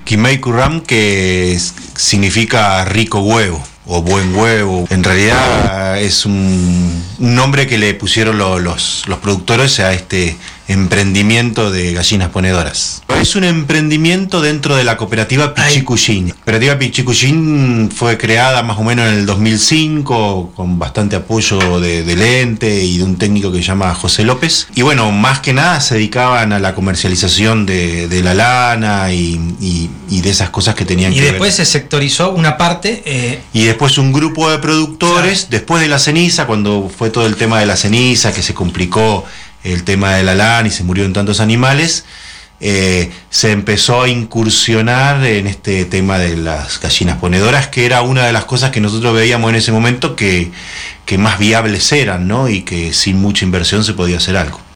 Kimei Kurram, significa rico huevo o buen huevo. En realidad es un nombre que le pusieron los productores a este emprendimiento de gallinas ponedoras. Es un emprendimiento dentro de la cooperativa Pichicuyín. La cooperativa Pichicuyín fue creada más o menos en el 2005 con bastante apoyo del ente y de un técnico que se llama José López. Y bueno, más que nada se dedicaban a la comercialización de la lana y de esas cosas que tenían que ver. Y después se sectorizó una parte. Y después un grupo de productores, claro, después de la ceniza, cuando fue todo el tema de la ceniza, que se complicó el tema de la lana y se murieron tantos animales, se empezó a incursionar en este tema de las gallinas ponedoras, que era una de las cosas que nosotros veíamos en ese momento que más viables eran, ¿no? Y que sin mucha inversión se podía hacer algo.